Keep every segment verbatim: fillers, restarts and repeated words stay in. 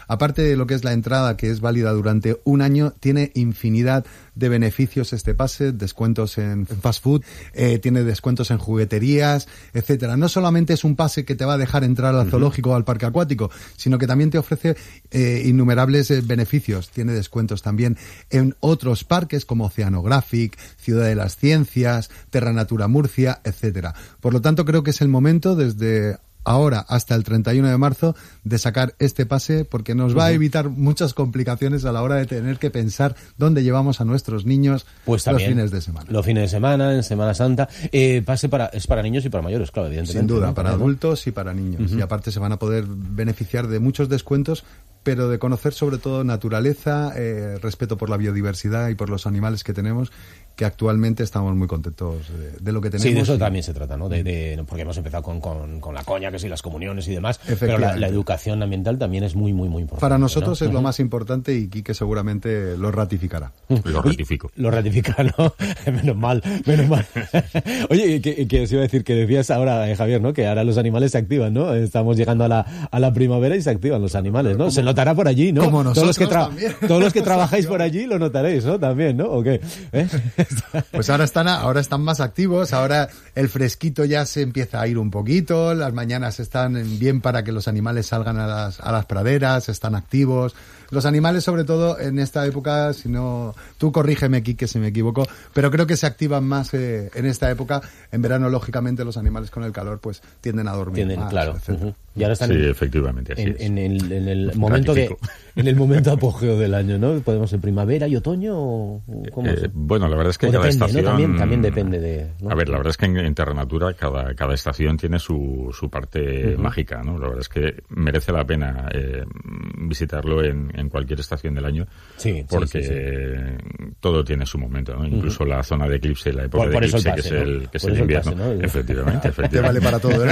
aparte de lo que es la entrada, que es válida durante un año, tiene infinidad de beneficios este pase, descuentos en fast food, eh, tiene descuentos en jugueterías, etcétera. No solamente es un pase que te va a dejar entrar al zoológico o al parque acuático, sino que también te ofrece eh, innumerables eh, beneficios. Tiene descuentos también en otros parques como Oceanographic, Ciudad de las Ciencias, Terra Natura Murcia, etcétera. Por lo tanto, creo que es el momento, desde ahora hasta el treinta y uno de marzo, de sacar este pase, porque nos va a evitar muchas complicaciones a la hora de tener que pensar dónde llevamos a nuestros niños pues también, los fines de semana. Los fines de semana, en Semana Santa. Eh, pase para es para niños y para mayores, claro, evidentemente. Sin duda, ¿no? para ¿no? adultos y para niños. Uh-huh. Y aparte se van a poder beneficiar de muchos descuentos, pero de conocer sobre todo naturaleza, eh, respeto por la biodiversidad y por los animales que tenemos, que actualmente estamos muy contentos de, de lo que tenemos. Sí, de eso y... también se trata, ¿no? De, de, porque hemos empezado con, con, con la coña, que sí, las comuniones y demás, pero la, la educación ambiental también es muy, muy, muy importante. Para nosotros, ¿no? Es uh-huh. lo más importante, y Quique seguramente lo ratificará. Lo ratifico. Lo ratifica, ¿no? Menos mal, menos mal. Oye, que, que os iba a decir, que decías ahora, eh, Javier, ¿no? Que ahora los animales se activan, ¿no? Estamos llegando a la, a la primavera y se activan los animales, ¿no? Como, se notará por allí, ¿no? Como nosotros todos los que tra- también. Todos los que trabajáis por allí lo notaréis, ¿no? También, ¿no? ¿O qué? ¿Eh? Pues ahora están, ahora están más activos, ahora el fresquito ya se empieza a ir un poquito, las mañanas están bien para que los animales salgan a las, a las praderas, están activos. Los animales, sobre todo en esta época, si no, tú corrígeme, Quique, si me equivoco, pero creo que se activan más eh, en esta época. En verano, lógicamente, los animales con el calor pues tienden a dormir tienden, más, claro. etcétera. Uh-huh. Y ahora están sí, en, efectivamente, así en, es. en, el, en el momento de, en el momento apogeo del año, ¿no? Podemos en primavera y otoño, o ¿cómo eh, es? Bueno, la verdad es que o cada depende, estación... ¿no? También, también depende de... ¿no? A ver, la verdad es que en, en Terra Natura cada, cada estación tiene su, su parte uh-huh. mágica, ¿no? La verdad es que merece la pena eh, visitarlo en, en cualquier estación del año, sí, porque sí, sí, sí. todo tiene su momento, ¿no? Incluso uh-huh. la zona de eclipse, la época por, por de eclipse, pase, que ¿no? es el, que es el el invierno. Pase, ¿no? Efectivamente, efectivamente. ¿Te vale para todo el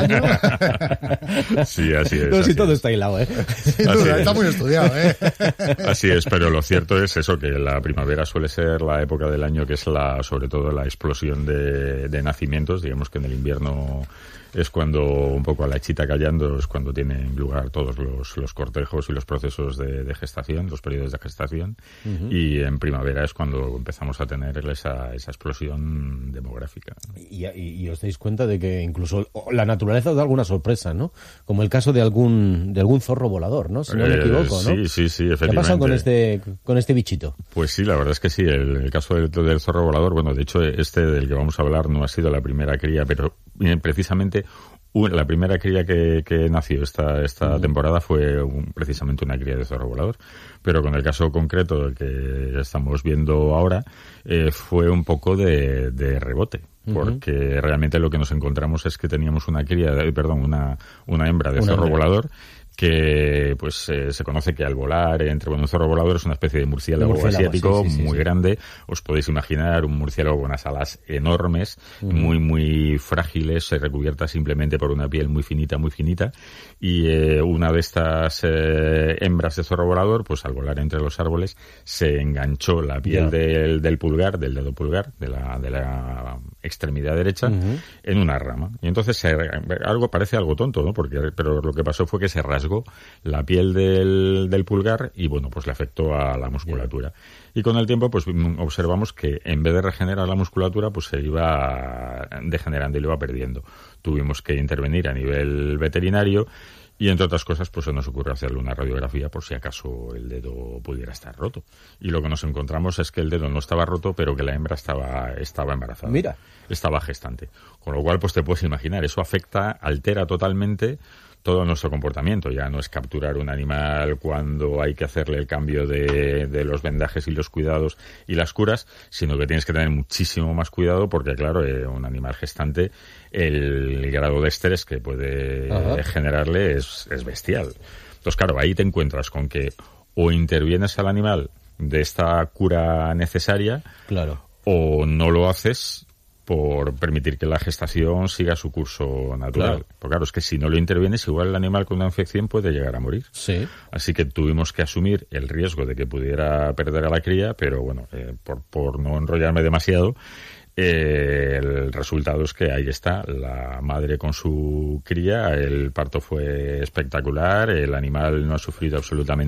año? Sí, así es. No, así si todo es. está hilado, ¿eh? Sin duda, está muy estudiado, ¿eh? Así es, pero lo cierto es eso, que la primavera suele ser la época del año que es la, sobre todo la explosión de, de nacimientos. Digamos que en el invierno es cuando, un poco a la hechita callando, es cuando tienen lugar todos los, los cortejos y los procesos de, de gestación, los periodos de gestación, uh-huh. y en primavera es cuando empezamos a tener esa, esa explosión demográfica. Y, y, y os dais cuenta de que incluso la naturaleza os da alguna sorpresa, ¿no? Como el caso de algún de algún zorro volador, ¿no? Si no me eh, equivoco, ¿no? Sí, sí, sí, efectivamente. ¿Qué ha pasado con este, con este bichito? Pues sí, la verdad es que sí, el, el caso del, del zorro volador, bueno, de hecho este del que vamos a hablar no ha sido la primera cría, pero precisamente la primera cría que, que nació esta, esta uh-huh. temporada fue un, precisamente una cría de zorro volador, pero con el caso concreto que estamos viendo ahora, eh, fue un poco de, de rebote. Porque uh-huh. realmente lo que nos encontramos es que teníamos una cría, de, perdón, una, una hembra de una zorro hembra. volador, que pues eh, se conoce que al volar entre bueno, un zorro volador es una especie de murciélago, murciélago asiático sí, sí, sí, muy sí. grande. Os podéis imaginar un murciélago con unas alas enormes, uh-huh. muy muy frágiles, recubiertas simplemente por una piel muy finita, muy finita, y eh, una de estas eh, hembras de zorro volador, pues al volar entre los árboles se enganchó la piel yeah. del, del pulgar, del dedo pulgar, de la, de la extremidad derecha, uh-huh. en una rama. Y entonces se, algo parece algo tonto, ¿no? Porque pero lo que pasó fue que se rasgó la piel del, del pulgar y bueno, pues le afectó a la musculatura. Y con el tiempo pues observamos que en vez de regenerar la musculatura pues se iba degenerando y lo iba perdiendo. Tuvimos que intervenir a nivel veterinario y entre otras cosas pues se nos ocurrió hacerle una radiografía por si acaso el dedo pudiera estar roto. Y lo que nos encontramos es que el dedo no estaba roto, pero que la hembra estaba, estaba embarazada. Mira. Estaba gestante. Con lo cual pues te puedes imaginar, eso afecta, altera totalmente todo nuestro comportamiento. Ya no es capturar un animal cuando hay que hacerle el cambio de, de los vendajes y los cuidados y las curas, sino que tienes que tener muchísimo más cuidado porque, claro, eh, un animal gestante, el, el grado de estrés que puede Ajá. generarle es, es bestial. Entonces, claro, ahí te encuentras con que o intervienes al animal de esta cura necesaria, claro. o no lo haces por permitir que la gestación siga su curso natural. Claro. Porque claro, es que si no lo intervienes, igual el animal con una infección puede llegar a morir. Sí. Así que tuvimos que asumir el riesgo de que pudiera perder a la cría, pero bueno, eh, por, por no enrollarme demasiado, eh, el resultado es que ahí está, la madre con su cría, el parto fue espectacular, el animal no ha sufrido absolutamente